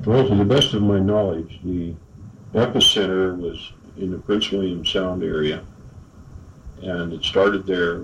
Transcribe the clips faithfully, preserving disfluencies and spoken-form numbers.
Well, to the best of my knowledge, the epicenter was in the Prince William Sound area, and it started there,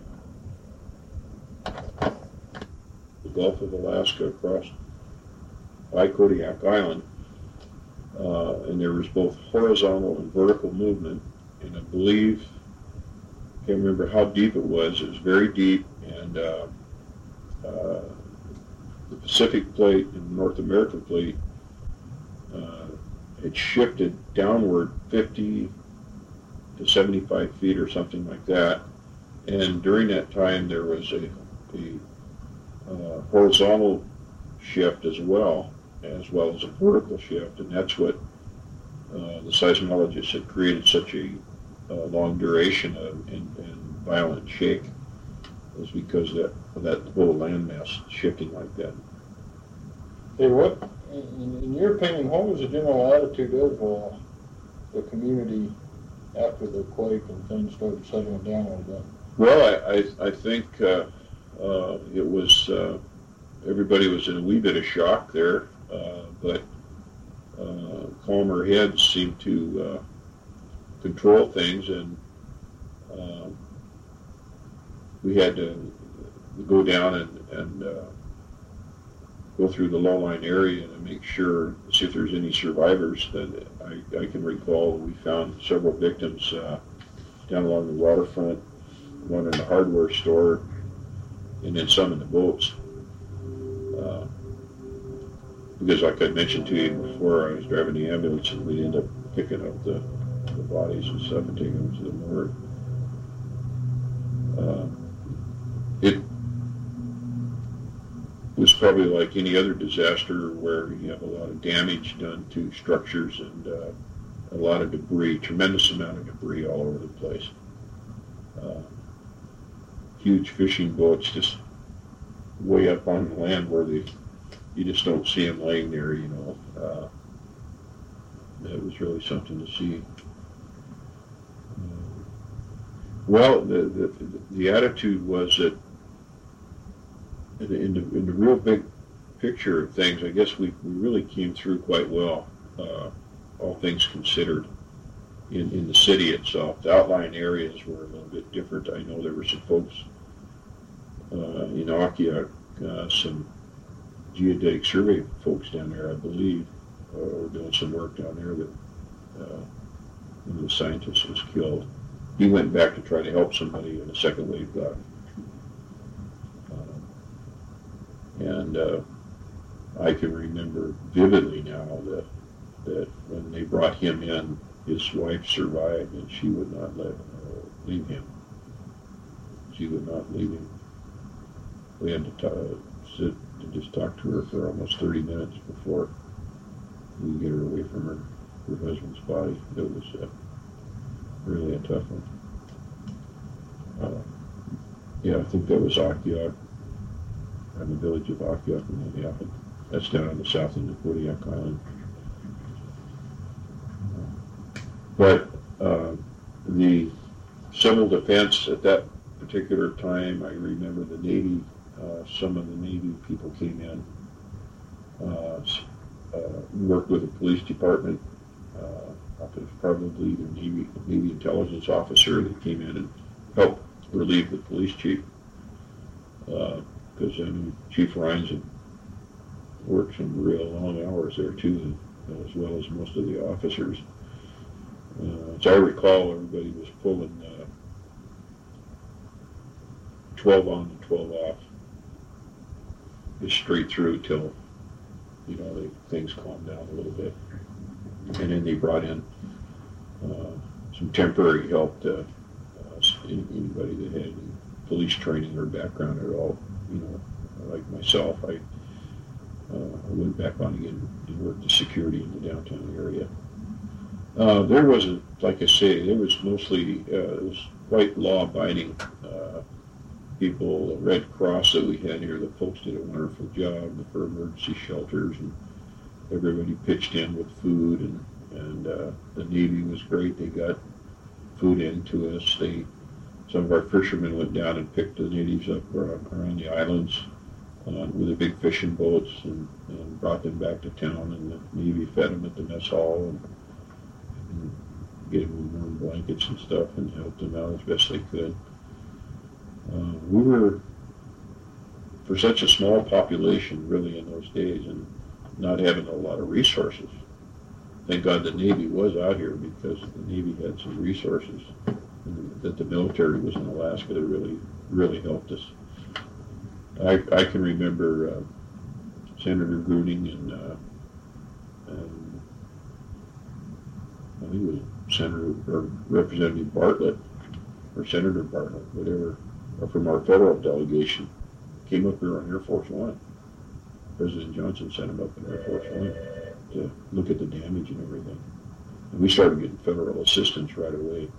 the Gulf of Alaska, across by Kodiak Island, uh, and there was both horizontal and vertical movement, and I believe, I can't remember how deep it was, it was very deep, and uh, uh, the Pacific Plate and North American Plate uh, had shifted downward fifty to seventy-five feet or something like that, and during that time there was a, a uh, horizontal shift as well, as well as a vertical shift, and that's what uh, the seismologists had created such a uh, long duration of, and, and violent shake, was because that that whole landmass shifting like that. Hey, what, in, in your opinion, what was the general attitude of uh, the community after the quake and things started settling down a little bit? Well, I, I, I think uh, uh, it was, uh, everybody was in a wee bit of shock there, uh, but uh, calmer heads seemed to uh, control things, and uh, we had to go down and, and uh, go through the low-lying area to make sure, see if there's any survivors. That I, I can recall we found several victims uh, down along the waterfront, one in the hardware store, and then some in the boats. Uh, because like I mentioned to you before, I was driving the ambulance and we'd end up picking up the, the bodies and stuff and taking them to the morgue. Uh, it was probably like any other disaster where you have a lot of damage done to structures and uh, a lot of debris, tremendous amount of debris all over the place. Uh, huge fishing boats just way up on the land where they, you just don't see them laying there, you know. Uh, that was really something to see. Uh, well, the, the, the attitude was that in the, in the, in the real big picture of things, I guess we, we really came through quite well, uh, all things considered, in, in the city itself. The outlying areas were a little bit different. I know there were some folks uh, in Akiak, uh, some geodetic survey folks down there, I believe, uh, were doing some work down there that uh, one of the scientists was killed. He went back to try to help somebody when the second wave got him. And uh, I can remember vividly now that that when they brought him in, his wife survived, and she would not let uh, leave him. She would not leave him. We had to t- sit and just talk to her for almost thirty minutes before we could get her away from her, her husband's body. It was uh, really a tough one. Uh, yeah, I think that was Akiak. In the village of Akiak, and yeah, that's down on the south end of Kodiak Island. But uh, the civil defense at that particular time, I remember the Navy, uh, some of the Navy people came in, uh, uh, worked with the police department. Uh, it was probably the Navy, Navy intelligence officer that came in and helped relieve the police chief. Uh, because I mean, Chief Rhines had worked some real long hours there too, as well as most of the officers. Uh, as I recall, everybody was pulling uh, twelve on and twelve off, just straight through till, you know, they, things calmed down a little bit. And then they brought in uh, some temporary help to uh, anybody that had any police training or background at all. You know, like myself, I, uh, I went back on again and worked the security in the downtown area. Uh, there wasn't, like I say, there was mostly, uh, it was quite law-abiding uh, people. The Red Cross that we had here, the folks did a wonderful job for emergency shelters, and everybody pitched in with food, and, and uh, the Navy was great. They got food into us. They Some of our fishermen went down and picked the natives up around, around the islands. uh, with the big fishing boats and, and brought them back to town, and the Navy fed them at the mess hall and, and gave them warm blankets and stuff and helped them out as best they could. Uh, we were, for such a small population really in those days and not having a lot of resources, thank God the Navy was out here, because the Navy had some resources that the military was in Alaska that really, really helped us. I, I can remember uh, Senator Gruning and, uh, and I think it was Senator or Representative Bartlett or Senator Bartlett, whatever, or from our federal delegation, came up here on Air Force One. President Johnson sent him up in Air Force One to look at the damage and everything. And we started getting federal assistance right away.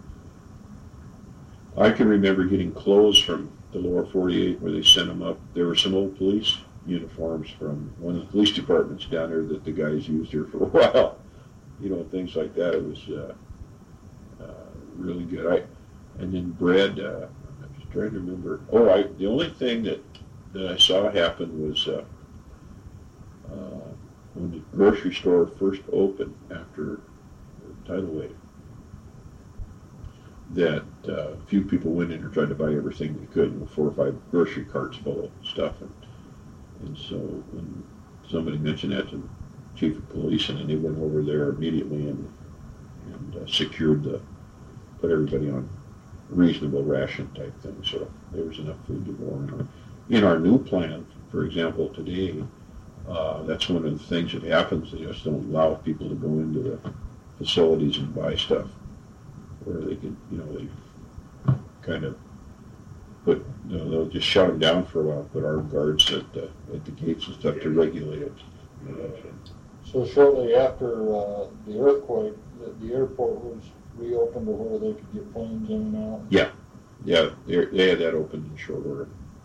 I can remember getting clothes from the lower forty-eight where they sent them up. There were some old police uniforms from one of the police departments down there that the guys used here for a while. You know, things like that. It was uh, uh, really good. I and then bread. Uh, I'm just trying to remember. Oh, I the only thing that that I saw happen was uh, uh, when the grocery store first opened after the tidal wave. That uh, a few people went in and tried to buy everything they could, you know, four or five grocery carts full of stuff, and and so when somebody mentioned that to the chief of police, and then they went over there immediately and and uh, secured the, put everybody on reasonable ration type thing, so there was enough food to go around. In our new plan, for example, today, uh, that's one of the things that happens. They just don't allow people to go into the facilities and buy stuff, where they could, you know, they kind of put, you know, they'll just shut them down for a while, put armed guards at the, at the gates and stuff to regulate it. You know, so. so shortly after uh, the earthquake, the, the airport was reopened to where they could get planes in and out? Yeah, yeah, they, they had that opened in short order.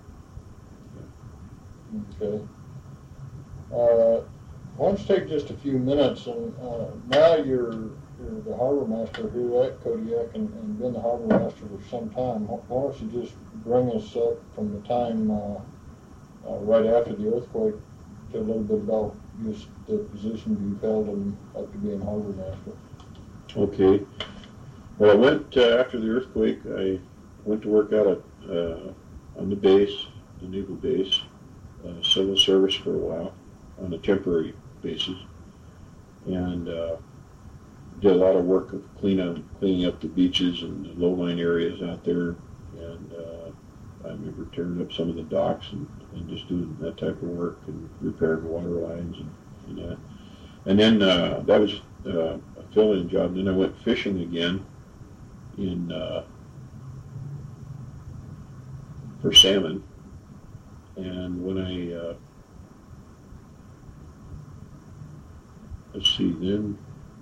Yeah. Okay. Uh, why don't you take just a few minutes, and uh, now you're You're the harbor master here at Kodiak, and, and been the harbor master for some time. Why don't you just bring us up from the time uh, uh, right after the earthquake to a little bit about just the position you've held and up to being harbor master. Okay. Well, I went uh, after the earthquake. I went to work out at uh, on the base, the naval base, uh, civil service for a while on a temporary basis, and. Uh, did a lot of work of clean up, cleaning up the beaches and the low-lying areas out there, and uh, I remember tearing up some of the docks and, and just doing that type of work and repairing water lines and, and that. And then uh, that was uh, a fill-in job. And then I went fishing again in uh, for salmon, and when I uh, let's see then.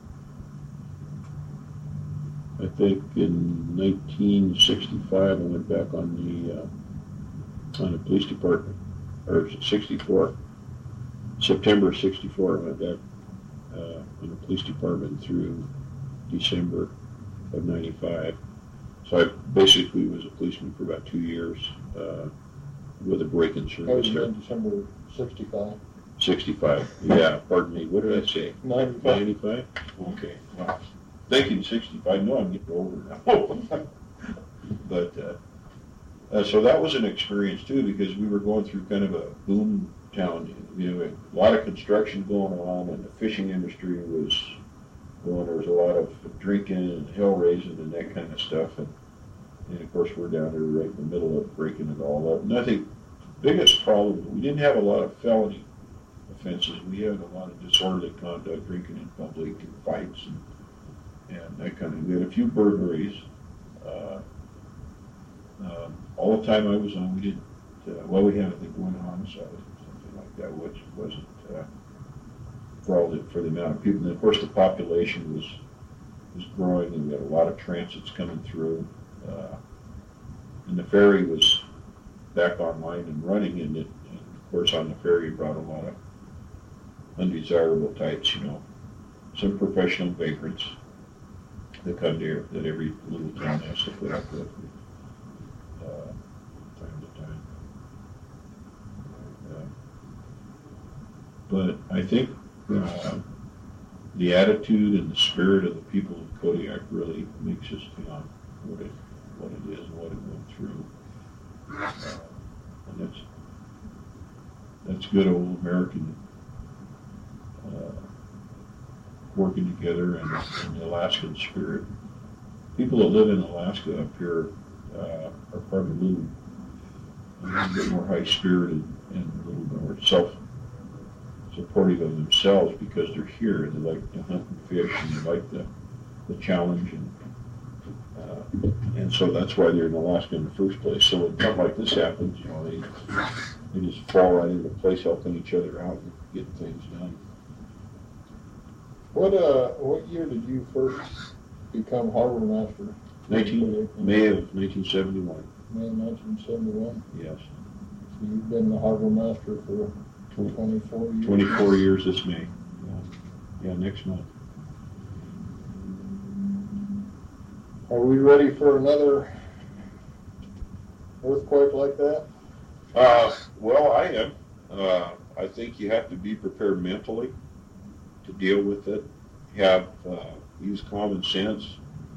I think in nineteen sixty-five I went back on the uh, on the police department, or sixty-four, September sixty-four I went back uh, on the police department through December of ninety-five. So I basically was a policeman for about two years uh, with a break in service there. December sixty-five. sixty-five, yeah, pardon me, what did I say? ninety-five. ninety-five? Okay, wow. Thinking sixty-five, no, I'm getting older now. But, uh, uh, so that was an experience too, because we were going through kind of a boom town. You know, a lot of construction going on, and the fishing industry was going, there was a lot of drinking and hell raising and that kind of stuff. And, and of course, we're down there right in the middle of breaking it all up. And I think the biggest problem, we didn't have a lot of felony offenses. We had a lot of disorderly conduct, drinking in public and fights and and that kind of, we had a few burglaries. Uh, um, all the time I was on, we didn't, uh, well, we had, I think, one homicide or something like that, which wasn't, uh, for all the, for the amount of people. And of course, the population was, was growing, and we had a lot of transits coming through. Uh, and the ferry was back online and running, and, it, and of course, on the ferry, brought a lot of undesirable types, you know, some professional vagrants that come here that every little town has to put up with uh, time to time. Uh, but I think uh, the attitude and the spirit of the people of Kodiak really makes this town what it what it is and what it went through. Uh, and that's that's good old American uh, working together and, and the Alaskan spirit. People that live in Alaska up here uh, are probably a little, a little bit more high-spirited and a little more self-supportive of themselves because they're here. They like to hunt and fish and they like the, the challenge. And, uh, and so that's why they're in Alaska in the first place. So when something like this happens, you know, they, they just fall right into place helping each other out and getting things done. What uh, what year did you first become harbor master? nineteen May of nineteen seventy-one. May nineteen seventy-one. Yes. So you've been the harbor master for twenty-four years. twenty-four years this May. Yeah, yeah, next month. Are we ready for another earthquake like that? Uh, well, I am. Uh, I think you have to be prepared mentally to deal with it. Have uh, use common sense,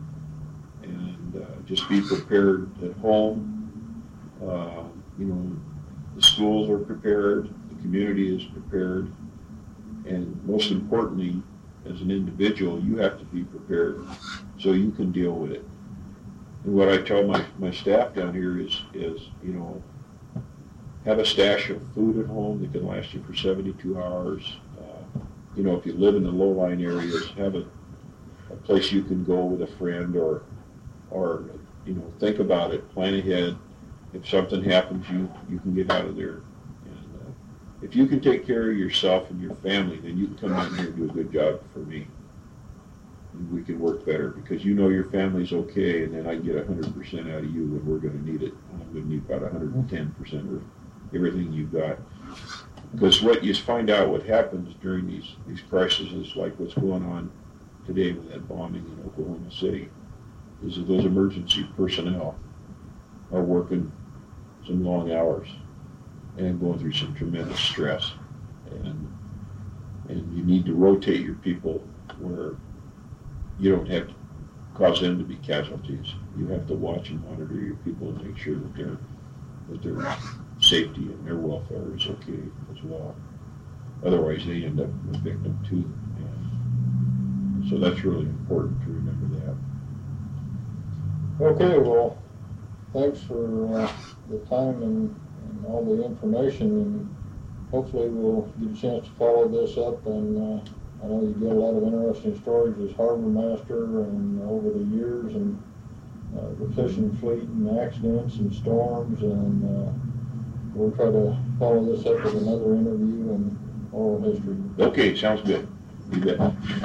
and uh, just be prepared at home. Uh, you know, the schools are prepared, the community is prepared, and most importantly, as an individual, you have to be prepared so you can deal with it. And what I tell my, my staff down here is, is, you know, have a stash of food at home that can last you for seventy-two hours. Uh, you know, if you live in the low-lying areas, have a, a place you can go with a friend or, or, you know, think about it, plan ahead. If something happens, you, you can get out of there. And uh, if you can take care of yourself and your family, then you can come out here and do a good job for me. And we can work better because you know your family's okay, and then I get one hundred percent out of you when we're going to need it. I'm going to need about one hundred ten percent of everything you've got. Because what you find out what happens during these, these crises is like what's going on today with that bombing in Oklahoma City, is that those emergency personnel are working some long hours and going through some tremendous stress. And and you need to rotate your people where you don't have to cause them to be casualties. You have to watch and monitor your people and make sure that their that their safety and their welfare is okay as well. Otherwise, they end up a victim too. And so that's really important to remember that. Okay, well, thanks for uh, the time and, and all the information, and hopefully we'll get a chance to follow this up. And uh, I know you get a lot of interesting stories as harbor master and over the years, and uh, the fishing fleet and accidents and storms, and uh, we'll try to follow this up with another interview and oral history. Okay, sounds good. You bet.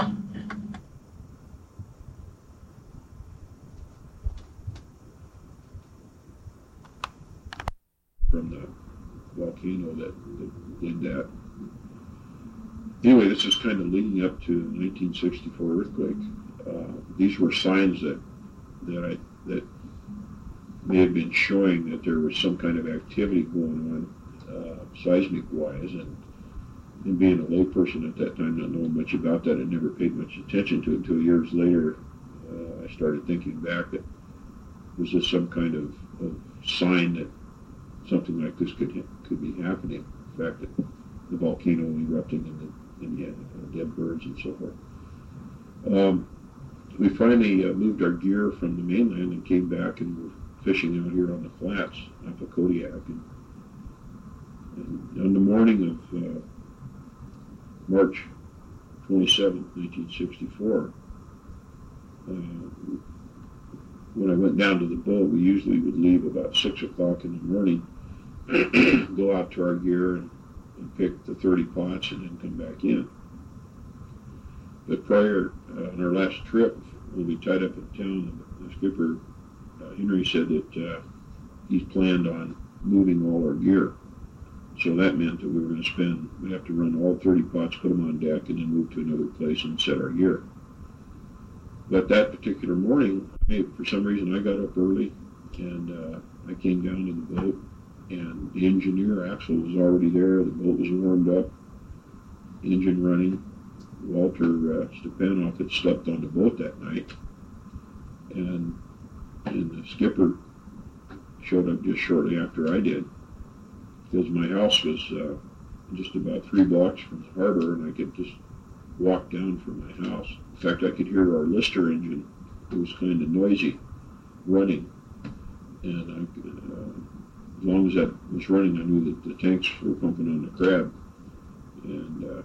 From the volcano that, that did that. Anyway, this is kind of leading up to the nineteen sixty-four earthquake. Uh, these were signs that that I that may have been showing that there was some kind of activity going on uh, seismic-wise, and, and being a layperson at that time, not knowing much about that, I never paid much attention to it until years later. Uh, I started thinking back that was this some kind of, of sign that something like this could could be happening. The fact that the volcano erupting and the, and the uh, dead birds and so forth. Um, we finally uh, moved our gear from the mainland and came back and were fishing out here on the flats off of Kodiak. And, and on the morning of uh, March twenty-seventh, nineteen sixty-four, uh, when I went down to the boat, we usually would leave about six o'clock in the morning, go out to our gear and, and pick the thirty pots and then come back in. But prior, uh, on our last trip, when we tied up in town, the, the skipper, uh, Henry, said that uh, he's planned on moving all our gear. So that meant that we were going to spend, we'd have to run all thirty pots, put them on deck, and then move to another place and set our gear. But that particular morning, I, for some reason, I got up early, and uh, I came down to the boat, and the engineer, Axel, was already there. The boat was warmed up, engine running. Walter uh, Stepanoff had slept on the boat that night, and and the skipper showed up just shortly after I did, because my house was uh, just about three blocks from the harbor, and I could just walk down from my house. In fact, I could hear our Lister engine. It was kind of noisy, running, and I, uh, as long as that was running, I knew that the tanks were pumping on the crab. And uh,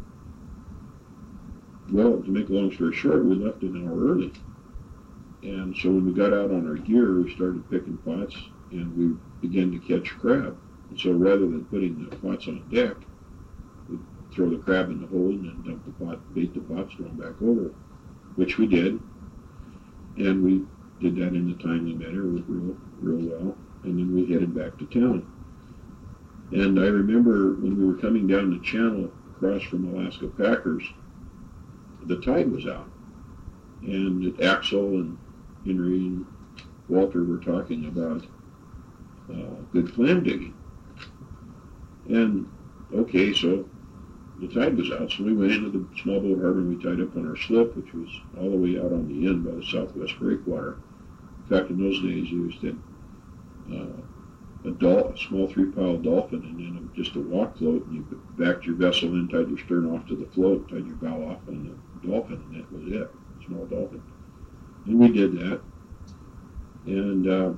well, to make a long story short, we left an hour early. And so when we got out on our gear, we started picking pots, and we began to catch crab. And so rather than putting the pots on deck, we'd throw the crab in the hold and then dump the pot, bait the pots, throw them back over, which we did. And we did that in a timely manner, real, real well. And then we headed back to town. And I remember when we were coming down the channel across from Alaska Packers, the tide was out. And Axel and Henry and Walter were talking about uh, good clam digging. And, okay, so the tide was out, so we went into the small boat harbor and we tied up on our slip, which was all the way out on the end by the southwest breakwater. In fact, in those days, you used to uh, a, dol- a small three-pile dolphin and then just a walk float, and you backed your vessel in, tied your stern off to the float, tied your bow off on the dolphin, and that was it, small dolphin. And we did that. And uh,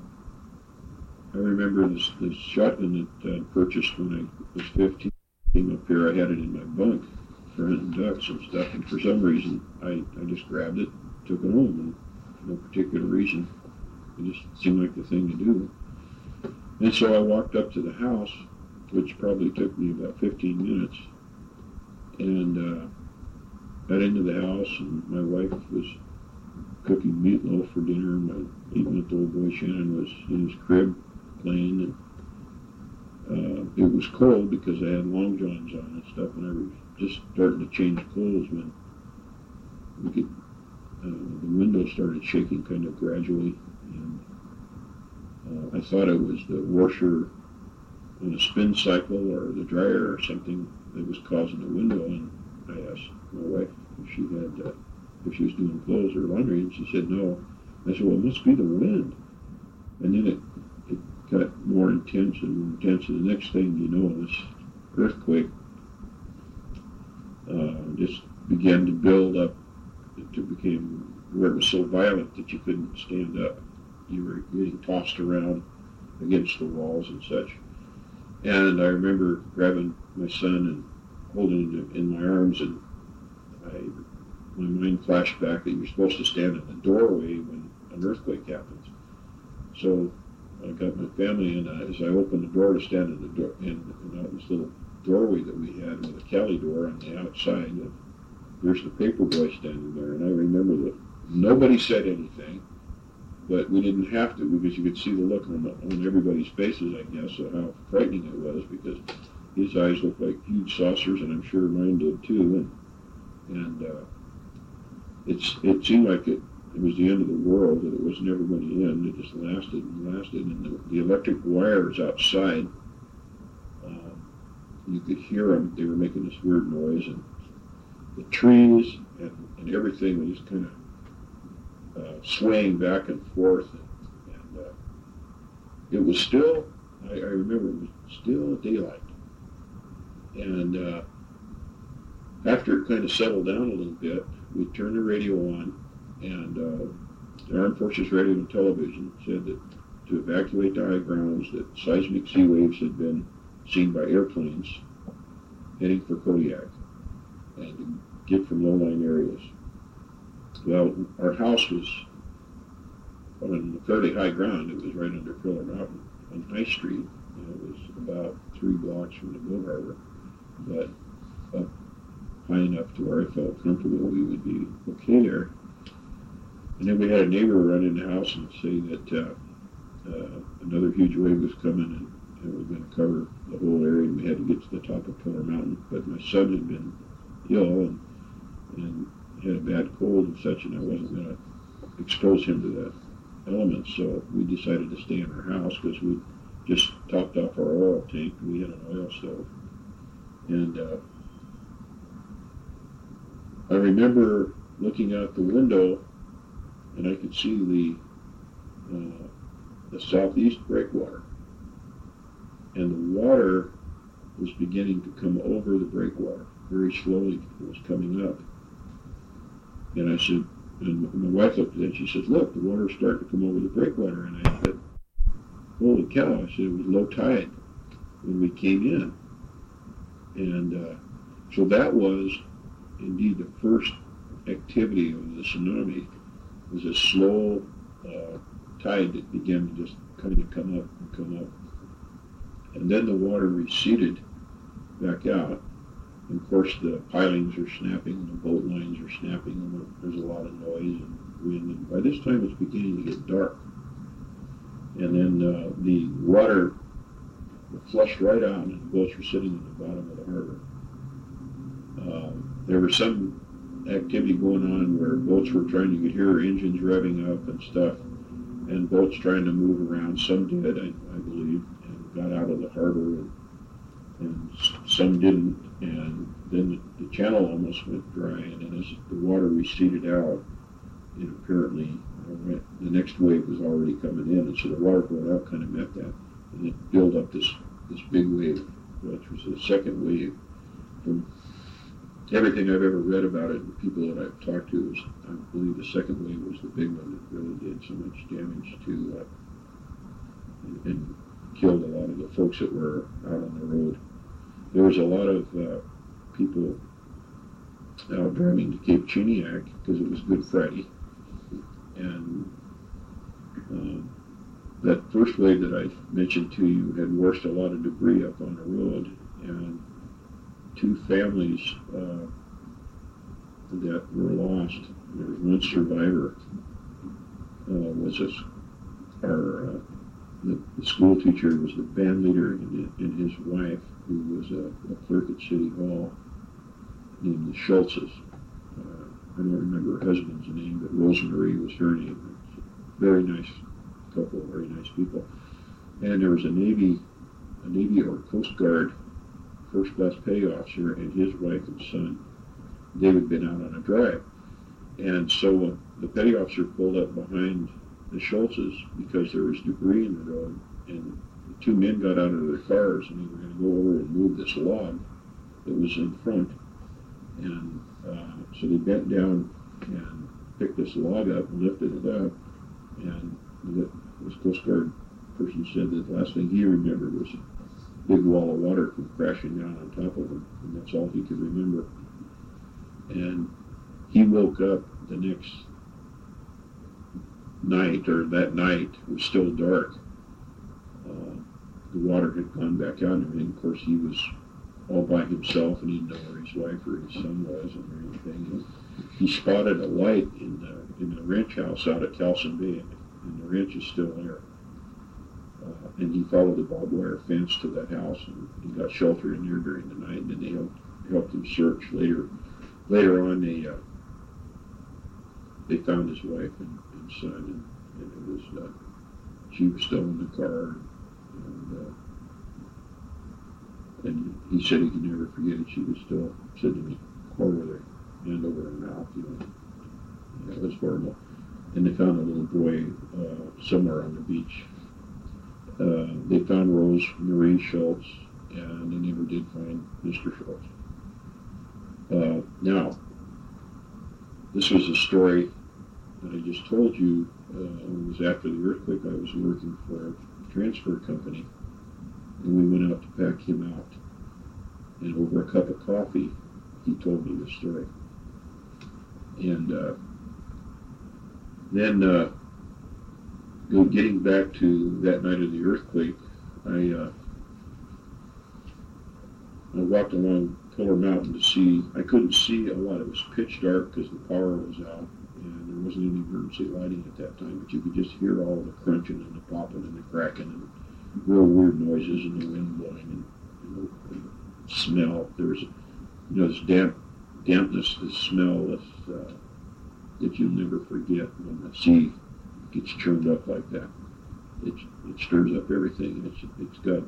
I remember this, this shotgun that I uh, purchased when I was fifteen. Came up here, I had it in my bunk for hunting ducks and stuff, and for some reason, I, I just grabbed it, took it home, and no particular reason. It just seemed like the thing to do. And so I walked up to the house, which probably took me about fifteen minutes, and uh, got into the house, and my wife was cooking meatloaf for dinner, and my eight-month-old boy Shannon was in his crib playing, and Uh, it was cold because I had long johns on and stuff, and I was just starting to change clothes when we could, uh, the window started shaking kind of gradually, and uh, I thought it was the washer in a spin cycle or the dryer or something that was causing the window, and I asked my wife if she had, uh, if she was doing clothes or laundry, and she said no. I said, well, it must be the wind. And then it got more intense and more intense, and the next thing you know, this earthquake uh, just began to build up. It became where it was so violent that you couldn't stand up. You were getting tossed around against the walls and such. And I remember grabbing my son and holding him in my arms, and I, my mind flashed back that you're supposed to stand in the doorway when an earthquake happens. So I got my family, and uh, as I opened the door to stand in the door, in, in out this little doorway that we had with a Cali door on the outside, and there's the paper boy standing there. And I remember that nobody said anything, but we didn't have to, because you could see the look on, on everybody's faces, I guess, of how frightening it was, because his eyes looked like huge saucers, and I'm sure mine did too. And and uh, it's it seemed like it. It was the end of the world, that it was never going to end. It just lasted and lasted. And the, the electric wires outside, uh, you could hear them. They were making this weird noise. And the trees and, and everything was just kind of uh, swaying back and forth. And, and uh, it was still, I, I remember, it was still daylight. And uh, after it kind of settled down a little bit, we turned the radio on. And uh, the Armed Forces Radio and Television said that to evacuate the high grounds, that seismic sea waves had been seen by airplanes heading for Kodiak and to get from low-lying areas. Well, our house was on fairly high ground. It was right under Pillar Mountain on High Street, and it was about three blocks from the boat harbor, but up high enough to where I felt comfortable we would be okay there. And then we had a neighbor run in the house and say that uh, uh, another huge wave was coming, and, and it was going to cover the whole area, and we had to get to the top of Pillar Mountain. But my son had been ill and, and had a bad cold and such, and I wasn't going to expose him to the elements, so we decided to stay in our house because we just topped off our oil tank. We had an oil stove. And uh, remember looking out the window, and I could see the uh, the southeast breakwater, and the water was beginning to come over the breakwater very slowly. It was coming up, and I said, and my wife looked at it. She said, "Look, the water's starting to come over the breakwater." And I said, "Holy cow!" I said, "It was low tide when we came in," and uh, so that was indeed the first activity of the tsunami. It was a slow uh, tide that began to just kind of come up and come up. And then the water receded back out. And of course, the pilings are snapping, and the boat lines are snapping, and there's a lot of noise and wind. And by this time, it's beginning to get dark. And then uh, the water flushed right out, and the boats were sitting in the bottom of the harbor. Uh, there was some activity going on where boats were trying to get hear engines revving up and stuff, and boats trying to move around. Some did, I, I believe, and got out of the harbor, and, and some didn't. And then the, the channel almost went dry, and then as the water receded out, it apparently, uh, the next wave was already coming in, and so the water going out kind of met that, and it built up this, this big wave, which was the second wave. From everything I've ever read about it, and people that I've talked to, is, I believe the second wave was the big one that really did so much damage to, uh, and, and killed a lot of the folks that were out on the road. There was a lot of uh, people out driving to Cape Chiniak because it was Good Friday, and uh, that first wave that I mentioned to you had washed a lot of debris up on the road, and two families uh, that were lost. There was one survivor. Uh, was this, our uh, the, the school teacher was the band leader, and, and his wife, who was a, a clerk at City Hall, named the Schultzes. Uh, I don't remember her husband's name, but Rosemary was her name. Very nice couple, very nice people. And there was a Navy, a Navy or Coast Guard first class petty officer and his wife and son. They had been out on a drive. And so uh, the petty officer pulled up behind the Schultzes because there was debris in the road, and the two men got out of their cars and they were going to go over and move this log that was in front. And uh, so they bent down and picked this log up and lifted it up. And the, this Coast Guard person said that the last thing he remembered was a big wall of water come crashing down on top of him, and that's all he could remember. And he woke up the next night, or that night, it was still dark. Uh, the water had gone back out and everything. Of course, he was all by himself, and he didn't know where his wife or his son was or anything. And he spotted a light in the, in the ranch house out at Towson Bay, and, and the ranch is still there. Uh, and he followed the barbed wire fence to that house, and he got shelter in there during the night, and then they helped, helped him search. Later later on, they uh, they found his wife and, and son, and, and it was, uh, she was still in the car, and, uh, and he said he could never forget it. She was still sitting in the corner with her hand over her mouth, you know. Yeah, it was horrible. And they found a little boy uh, somewhere on the beach. Uh, they found Rose Marie Schultz, and they never did find Mister Schultz. Uh, now, this was a story that I just told you. Uh, it was after the earthquake. I was working for a transfer company, and we went out to pack him out. And over a cup of coffee, he told me the story. And uh, then, uh, getting back to that night of the earthquake, I uh, I walked along Pillar Mountain to see. I couldn't see a lot. It was pitch dark because the power was out, and there wasn't any emergency lighting at that time. But you could just hear all the crunching and the popping and the cracking and real weird noises and the wind blowing and, you know, and the smell. There was, you know, this damp dampness, this smell this, uh, that you'll never forget when the sea gets churned up like that. It, it stirs up everything. It's, it's got,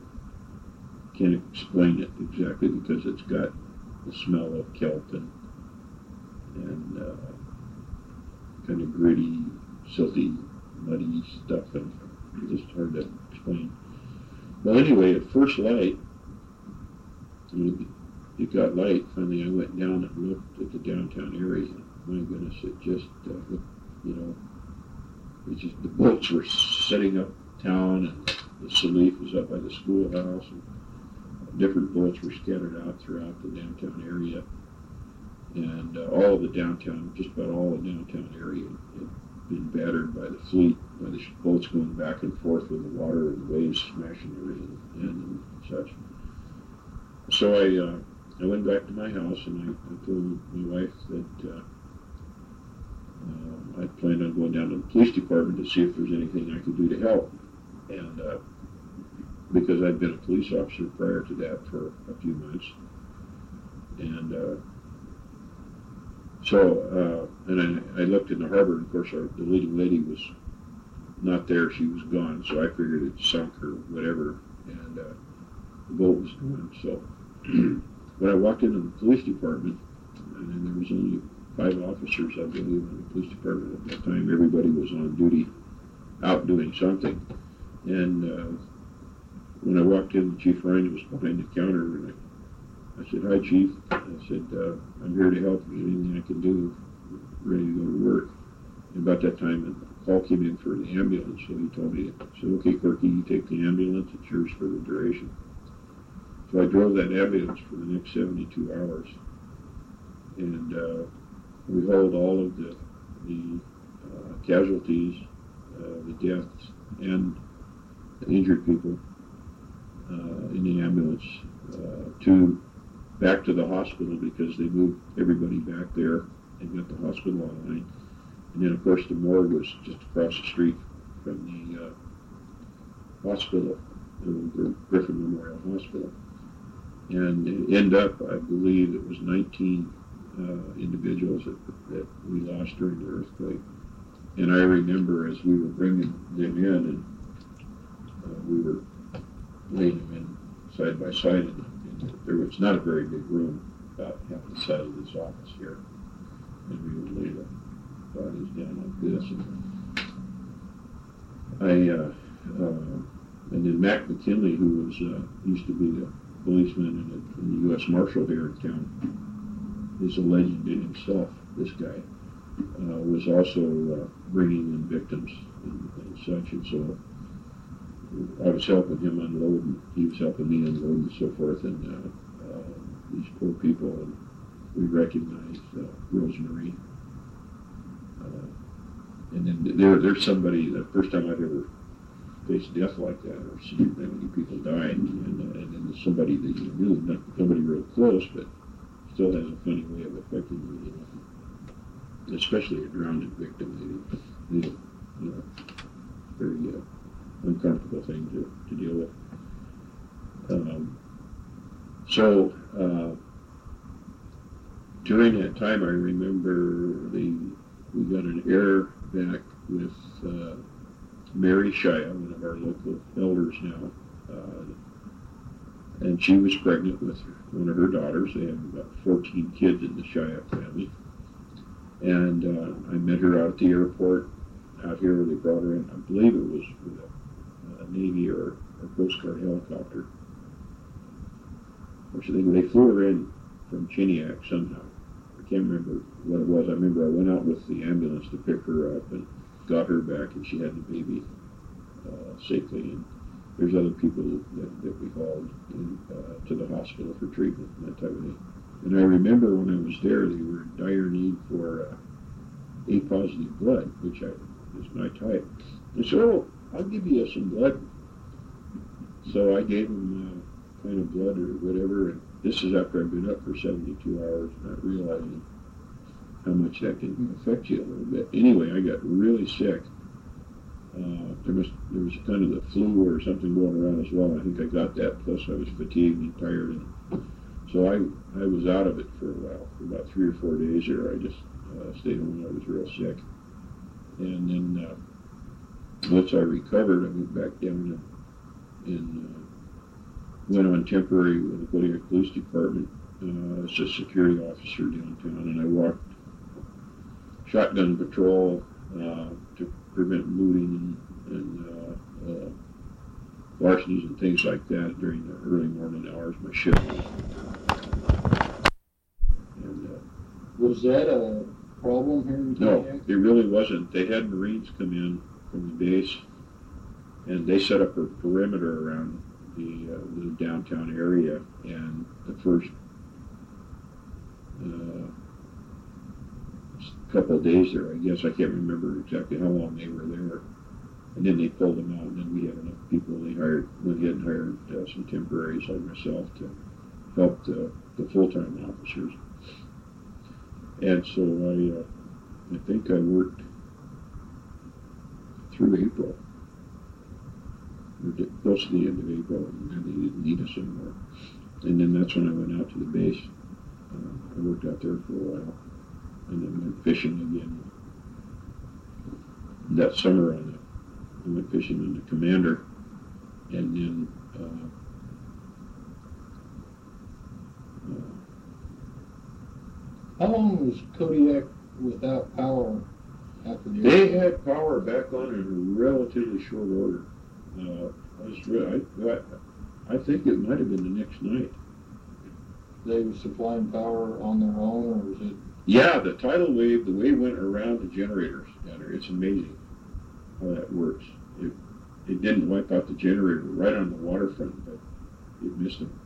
can't explain it exactly because it's got the smell of kelp and and uh, kind of gritty, silty, muddy stuff, and just hard to explain. Well, anyway, at first light, it, it got light. Finally, I went down and looked at the downtown area. My goodness, it just, uh, looked, you know, it just, the boats were setting up town, and the Salif was up by the schoolhouse, and different boats were scattered out throughout the downtown area. And uh, all of the downtown, just about all the downtown area had been battered by the fleet, by the boats going back and forth with the water and the waves smashing everything in and such. So I uh, I went back to my house, and I, I told my wife that uh, uh, I planned on going down to the police department to see if there's anything I could do to help. And uh, because I'd been a police officer prior to that for a few months. And uh, so, uh, and I, I looked in the harbor, and of course our, the leading lady was not there, she was gone, so I figured it sunk or whatever, and uh, the boat was gone. So when I walked into the police department, and there was only five officers, I believe, in the police department at that time. Everybody was on duty, out doing something. And uh, when I walked in, Chief Ryan was behind the counter, and I, I said, "Hi, Chief." I said, uh, "I'm here to help you. Anything I can do, ready to go to work." And about that time, a call came in for the ambulance, so he told me, I said, "Okay, Corky, you take the ambulance. It's yours for the duration." So I drove that ambulance for the next seventy-two hours, and uh, we hauled all of the, the uh, casualties, uh, the deaths, and the injured people uh, in the ambulance uh, to back to the hospital, because they moved everybody back there and got the hospital online. And then, of course, the morgue was just across the street from the uh, hospital, the Griffin Memorial Hospital. And it ended up, I believe, it was nineteen uh, individuals that, that we lost during the earthquake. And I remember as we were bringing them in, and uh, we were laying them in side by side, and, and there was not a very big room, about half the size of this office here. And we would lay the bodies down like this. And I, uh, uh, and then Mac McKinley, who was uh, used to be the policeman in the, in the U S Marshal here in town, is a legend in himself. This guy uh, was also uh, bringing in victims and, and such, and so I was helping him unload, and he was helping me unload, and so forth. And uh, uh, these poor people, and we recognized uh, Rosemary. Uh, and then there, there's somebody. The first time I've ever faced death like that, or seen that many people dying, and, uh, and then somebody that you knew, not somebody real close, but still has a funny way of affecting you, you know. Especially a drowned victim, maybe, you know, very uh, uncomfortable thing to, to deal with. Um, so uh, during that time, I remember the we got an air back with uh, Mary Shia, one of our local elders now, uh, and she was pregnant with one of her daughters. They have about fourteen kids in the Shia family. And uh, I met her out at the airport out here. They brought her in, I believe it was with a, a Navy or a Coast Guard helicopter. Or they, they flew her in from Chiniac somehow. I can't remember what it was. I remember I went out with the ambulance to pick her up and got her back, and she had the baby uh, safely. And there's other people that, that we hauled in, uh, to the hospital for treatment and that type of thing. And I remember when I was there, they were in dire need for uh, A positive blood, which I, is my type. And so, oh, I'll give you some blood. So I gave them uh, kind of blood or whatever. And this is after I've been up for seventy-two hours, not realizing how much that can affect you a little bit. Anyway, I got really sick. Uh, there was there was kind of the flu or something going around as well. I think I got that. Plus, I was fatigued and tired, and so I I was out of it for a while, for about three or four days. Or I just uh, stayed home. I was real sick, and then uh, once I recovered, I went back down and, and uh, went on temporary with the Kodiak Police Department uh, as a security officer downtown, and I walked shotgun patrol uh, to prevent looting and, and uh, uh, larcenies and things like that during the early morning hours. My shift. And, uh, Was that a problem here in no, Kodiak? it really wasn't. They had Marines come in from the base, and they set up a perimeter around the, uh, the downtown area. And the first uh, couple of days there, I guess, I can't remember exactly how long they were there. And then they pulled them out, and then we had enough people. They hired, went ahead and hired uh, some temporaries like myself to help the, the full-time officers. And so I, uh, I think I worked through April, or di- close to the end of April, and then they didn't need us anymore. And then that's when I went out to the base. Uh, I worked out there for a while, and then went fishing again. That summer, on the, I went fishing in the Commander, and then uh, How long was Kodiak without power after the they earthquake? had power back on in relatively short order. Uh, I, was re- I, I, I think it might have been the next night. They were supplying power on their own, or was it? Yeah, the tidal wave, the wave went around the generators down there. It's amazing how that works. It, it didn't wipe out the generator right on the waterfront, but it missed them,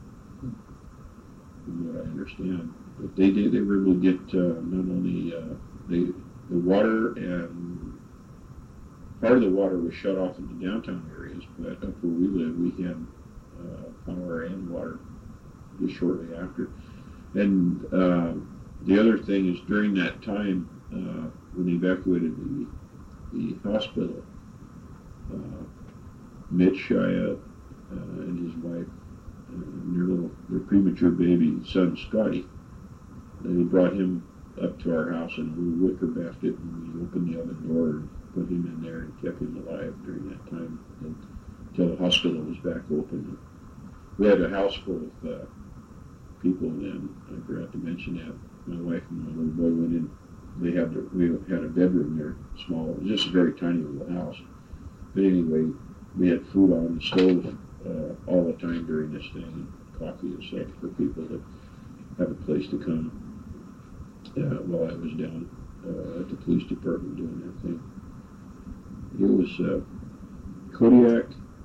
from what I understand. But they did. They were able to get uh, not only uh, they, the water, and part of the water was shut off in the downtown areas, but up where we live, we had uh, power and water just shortly after. And uh, the other thing is, during that time, uh, when they evacuated the the hospital, uh, Mitch Shia uh, and his wife uh, and their little their premature baby son Scotty, they brought him up to our house in a little wicker basket, and we opened the oven door and put him in there and kept him alive during that time until the hospital was back open. We had a house full of uh, people then. I forgot to mention that. My wife and my little boy went in. They had the, we had a bedroom there, small. It was just a very tiny little house. But anyway, we had food on the stove uh, all the time during this thing, and coffee and stuff for people to have a place to come uh, while I was down uh, at the police department doing that thing. It was uh, Kodiak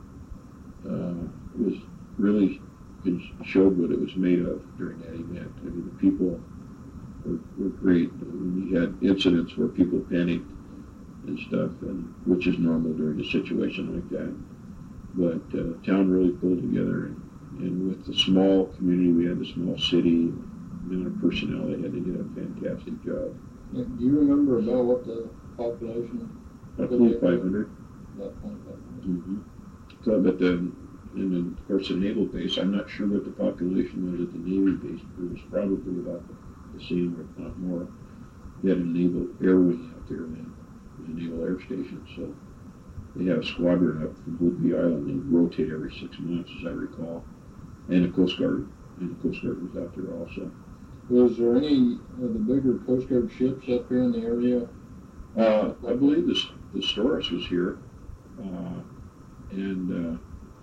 uh, was really it showed what it was made of during that event. I mean, the people were, were great. We had incidents where people panicked and stuff, and which is normal during a situation like that. But uh, town really pulled together, and, and with the small community, we had the small city, the amount of personnel they had, they did a fantastic job. Do you remember about what the population? I believe five hundred. About twenty-five hundred. Mm-hmm. So, but the, and then, of course, the naval base, I'm not sure what the population was at the Navy base, but it was probably about the same, if not more. They had a naval air wing out there then, the naval air station, so they had a squadron up from Whidbey Island. They rotate every six months, as I recall, and a Coast Guard, and the Coast Guard was out there also. Was there any of the bigger Coast Guard ships up here in the area? Uh, I believe the, the Storis was here, uh, and uh,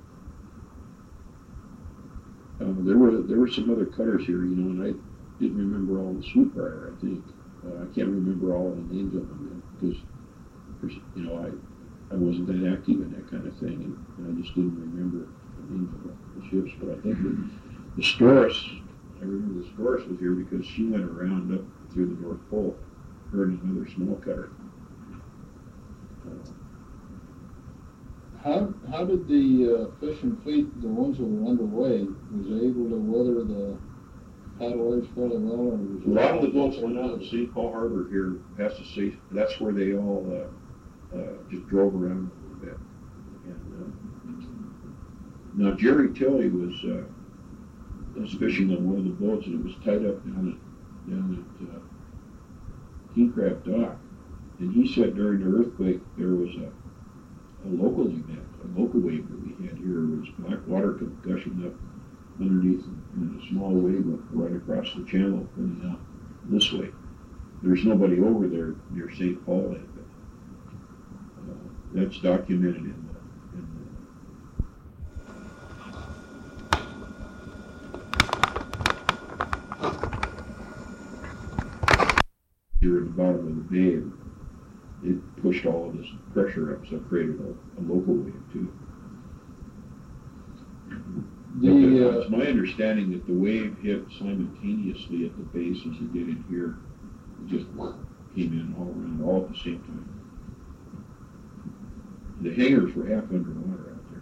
uh, there were there were some other cutters here, you know, and I didn't remember all the Sweetbriar, I think. Uh, I can't remember all the names of them because, you know, I, I wasn't that active in that kind of thing, and, and I just didn't remember the names of the ships. But I think the, the Storis, I remember the Storis was here because she went around up through the North Pole, her and another small cutter. Uh, How how did the uh, fishing fleet, the ones that were underway, was they able to weather the tidal waves fairly well? Or was A lot of the boats went out to Saint Paul Harbor here, past the sea. That's where they all uh, uh, just drove around a little bit. And, uh, now Jerry Tilley was uh, was fishing on one of the boats, and it was tied up down at down at uh, King Crab Dock. And he said during the earthquake there was a, a local event, a local wave that we had here. It was black water gushing up underneath, and a small wave went right across the channel coming out this way. there's nobody over there near Saint Paul yet, but uh, that's documented in the, in the you're at the bottom of the bay, and it pushed all of this pressure up, so it created a, a local wave too. The, uh, it's my understanding that the wave hit simultaneously at the base as it did in here. It just came in all around, all at the same time. The hangars were half underwater out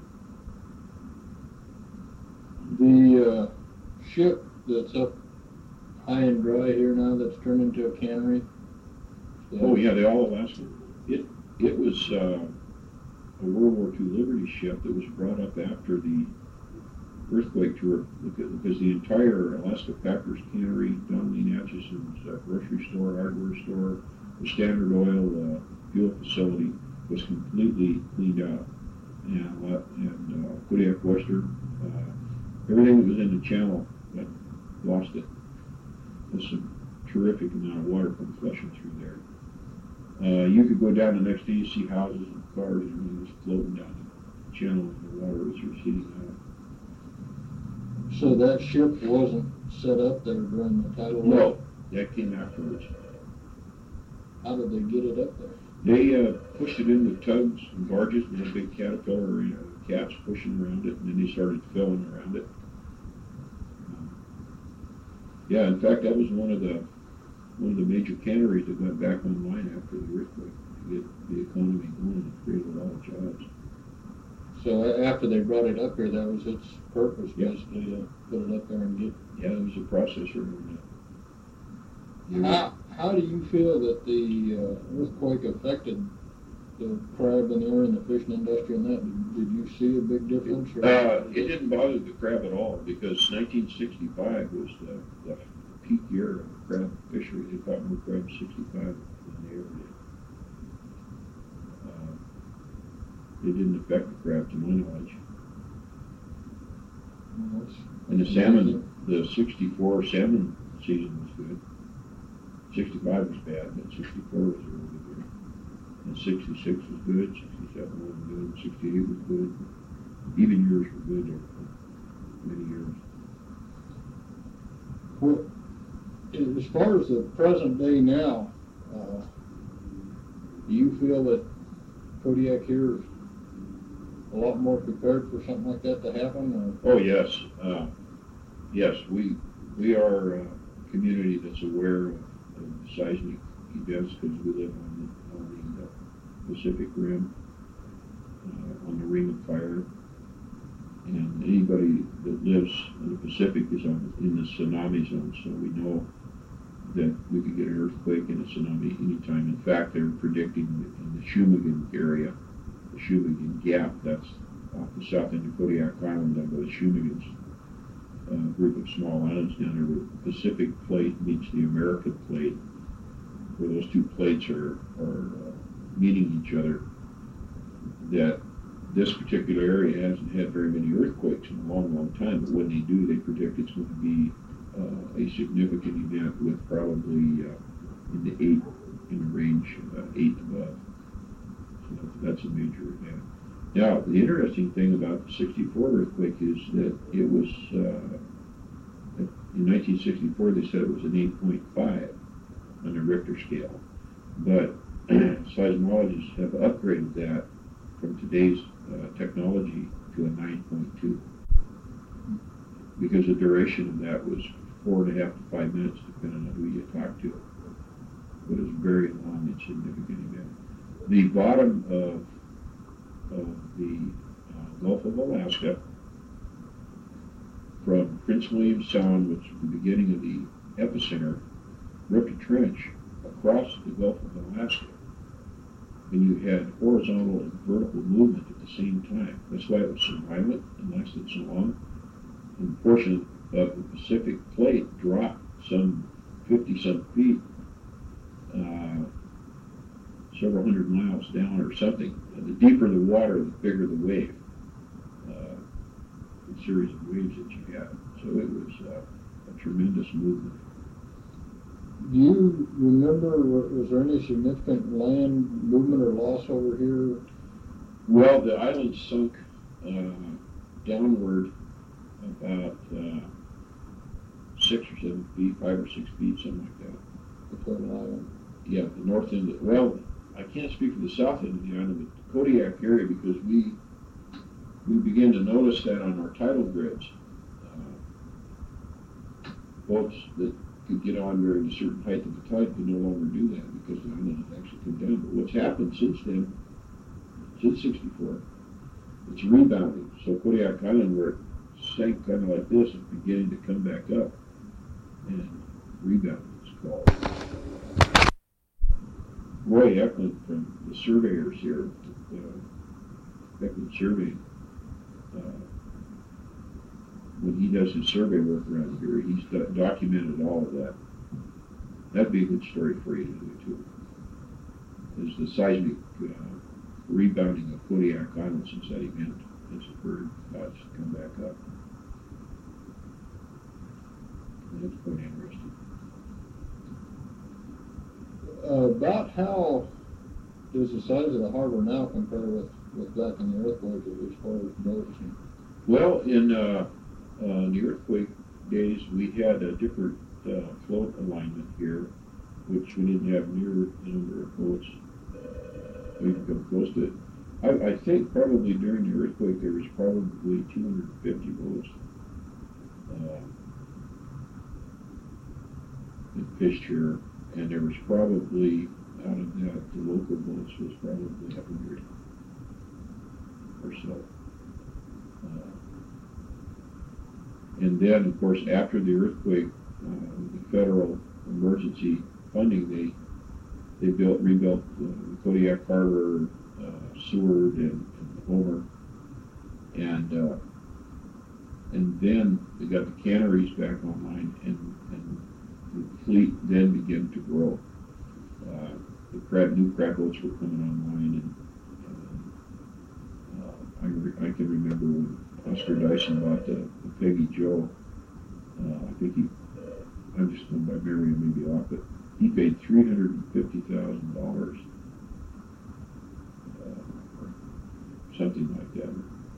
there. The uh, ship that's up high and dry here now, that's turned into a cannery. Oh yeah, the All Alaska. It it was uh, a World War Two Liberty ship that was brought up after the earthquake tour, because the entire Alaska Packers Cannery, Donnelly Atchison's uh, grocery store, hardware store, the Standard Oil uh, fuel facility was completely cleaned out, and uh, and uh, Kodiak Western, uh, everything that was in the channel, that lost it. There's some terrific amount of water from flushing through there. Uh, you could go down the next day, you see houses and cars and everything was floating down the channel, and the water was receding out. So that ship wasn't set up there during the tidal wave? No, that came afterwards. How did they get it up there? They uh, pushed it in with tugs and barges, and a big caterpillar, you know, cats pushing around it, and then they started filling around it. Um, yeah, in fact, that was one of the one of the major canneries that went back online after the earthquake to get the economy going and create a lot of jobs. So after they brought it up here, that was its purpose, Yeah. basically, to put it up there and get. Yeah, it was a processor. And, uh, How, how do you feel that the uh, earthquake affected the crab in there and the fishing industry and that? Did, did you see a big difference? Or Uh, it didn't bother the crab at all, because nineteen sixty-five was the, the peak year of crab fishery. They caught more crab in sixty-five than they ever did. Uh, it didn't affect the crab to my knowledge. Well, that's And the salmon, the sixty-four salmon season was good. sixty-five was bad, but sixty-four was really good. And sixty-six was good, sixty-seven was good, sixty-eight was good. Even years were good there for many years. Well, as far as the present day now, uh, do you feel that Kodiak here is a lot more prepared for something like that to happen? Or? Oh yes, uh, yes. We we are a community that's aware of, of seismic events because we live on the, on the uh, Pacific Rim, uh, on the Ring of Fire, and anybody that lives in the Pacific is on in the tsunami zone. So we know that we could get an earthquake and a tsunami anytime. In fact, they're predicting that in the Shumagon area, the Shumagon Gap, that's off the south end of Kodiak Island, down by the Shumagon's uh, group of small islands down there, where the Pacific Plate meets the American Plate, where those two plates are, are uh, meeting each other, that this particular area hasn't had very many earthquakes in a long, long time, but when they do, they predict it's going to be uh, a significant event with probably uh, in the eight, in the range, uh, eight above. So that's a major event. Now, the interesting thing about the sixty-four earthquake is that it was, uh, in nineteen sixty-four, they said it was an eight point five on the Richter scale. But seismologists have upgraded that from today's uh, technology to a nine point two. Because the duration of that was four and a half to five minutes, depending on who you talk to. But it's a very long and significant event. The bottom of of the uh, Gulf of Alaska, from Prince William Sound, which is the beginning of the epicenter, ripped a trench across the Gulf of Alaska. And you had horizontal and vertical movement at the same time. That's why it was so violent and lasted so long. And a portion of the Pacific Plate dropped some fifty-some feet, uh, several hundred miles down or something. Uh, the deeper the water, the bigger the wave. Uh, the series of waves that you had. So it was uh, a tremendous movement. Do you remember, was there any significant land movement or loss over here? Well, the island sunk uh, downward about uh, six or seven feet, five or six feet, something like that. The total island? Yeah, the north end. Of, well, I can't speak for the south end of the island, but the Kodiak area, because we we began to notice that on our tidal grids. Uh, boats that could get on during a certain height of the tide could no longer do that because the island had actually come down. But what's happened since then, since sixty-four, it's rebounding. So Kodiak Island, where it sank kind of like this, is beginning to come back up and rebound, it's called. Roy Eklund from the surveyors here, uh, Eklund Surveying, uh, when he does his survey work around here, he's do- documented all of that. That'd be a good story for you to do too. Is the seismic uh, rebounding of Kodiak Island since that event has occurred, how it's come back up. And it's quite interesting. Uh, about how does the size of the harbor now compare with, with back in the earthquake as far as boats? And... Well, in uh, uh, the earthquake days, we had a different uh, float alignment here, which we didn't have near the number of boats. We could come close to it. I, I think probably during the earthquake there was probably two hundred fifty boats uh, that fished here, and there was probably, out of that, the local boats was probably a hundred or so. Uh, and then, of course, after the earthquake, uh, the federal emergency funding, they they built, rebuilt the Kodiak Harbor, uh, Seward, and, and Homer, and uh, and then they got the canneries back online, and, and the fleet then began to grow. Uh, the crab, new crab boats were coming online, and uh, I, re- I can remember when Oscar Dyson bought the, the Peggy Joe. Uh, I think he, I'm just going by memory, maybe off, but he paid three hundred fifty thousand dollars, uh, or something like that.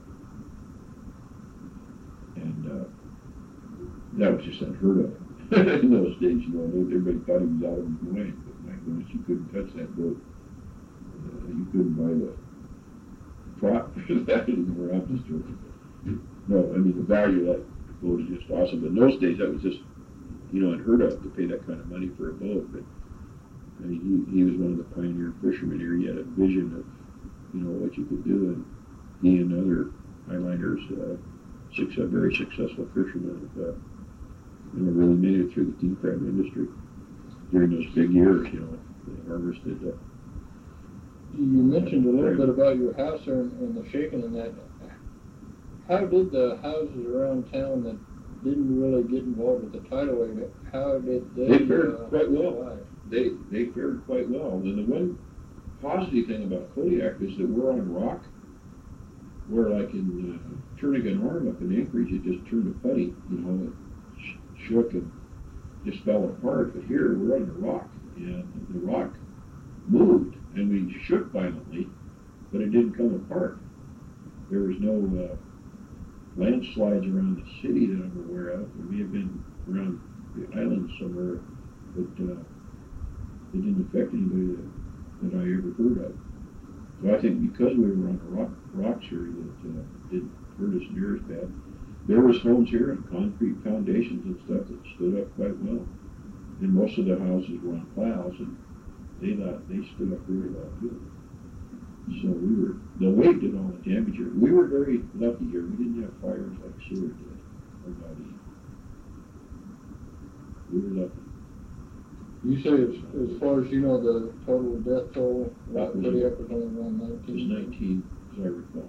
And uh, that was just unheard of in those days. You know, everybody thought he was out of his mind. But my goodness, you couldn't touch that boat. Uh, you couldn't buy the prop for that anymore. I'm just joking. No, I mean, the value of that boat is just awesome. But in those days, that was just, you know, unheard of to pay that kind of money for a boat. But I mean, he, he was one of the pioneer fishermen here. He had a vision of, you know, what you could do, and he and other Highlanders, uh, six uh, very successful fishermen, have, uh, you know, really made it through the king crab industry during those big years. You know, they harvested. Uh, you mentioned a little bit about your house there and, and the shaking and that. How did the houses around town that didn't really get involved with the tidal wave, how did they? They fared uh, quite well. survive? They they fared quite well. And the one positive thing about Kodiak is that we're on rock, where like in uh, Turnagain Arm up in Anchorage, it just turned to putty. You know, it sh- shook and just fell apart. But here we're on the rock, and the rock moved, and we shook violently, but it didn't come apart. There was no uh, landslides around the city that I'm aware of. There may have been around the island somewhere, but uh, it didn't affect anybody that, that I ever heard of. So I think because we were on the rock, rocks here, that uh, didn't hurt us near as bad. There was homes here and concrete foundations and stuff that stood up quite well. And most of the houses were on piles, and they not, they stood up very well too. So we were, the wave did all the damage here. We were very lucky here. We didn't have fires like Seward did, or Gaudi. We were lucky. You say as, as far as you know, the total death toll, That was- Kodiak was only around It was nineteen? nineteen, as I recall.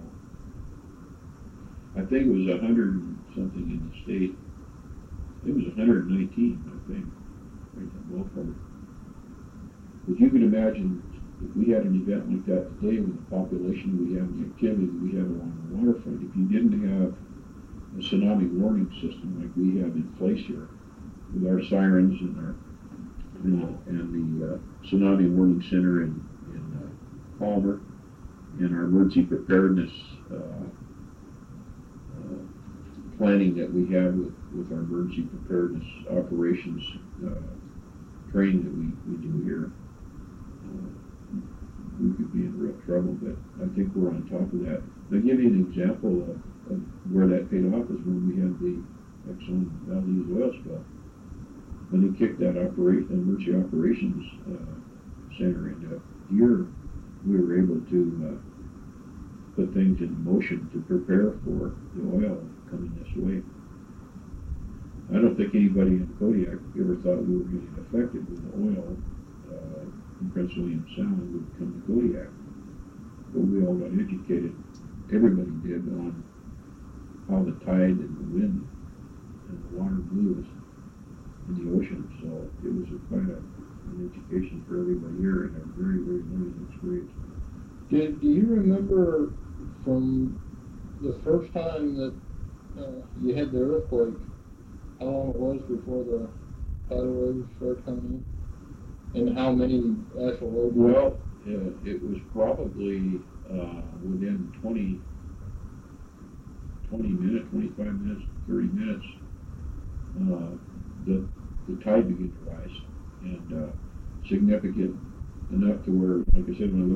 I think it was a hundred and something in the state. It was a hundred and nineteen, I think, right in the ballpark. But you can imagine if we had an event like that today with the population we have, the activity we have along the waterfront, if you didn't have a tsunami warning system like we have in place here, with our sirens and our uh, and the uh, Tsunami Warning Center in, in uh, Palmer, and our emergency preparedness uh, uh, planning that we have with, with our emergency preparedness operations uh, training that we, we do here. Uh, we could be in real trouble, but I think we're on top of that. I'll give you an example of, of where that paid off is when we had the Exxon Valdez oil spill. When they kicked that operation, emergency operations uh, center into gear, we were able to uh, put things in motion to prepare for the oil coming this way. I don't think anybody in Kodiak ever thought we were getting affected with the oil uh, from Prince William Sound would come to Kodiak. But we all got educated, everybody did, on how the tide and the wind and the water blew us in the ocean. So it was a, quite a, an education for everybody here and a very, very learning experience. Did, do you remember from the first time that uh, you had the earthquake, how long it was before the tidal waves started coming in? And how many actual waves? Well, uh, it was probably uh, within twenty, twenty minutes, twenty-five minutes, thirty minutes, uh, the, the tide began to rise, and uh, significant enough to where, like I said, when I looked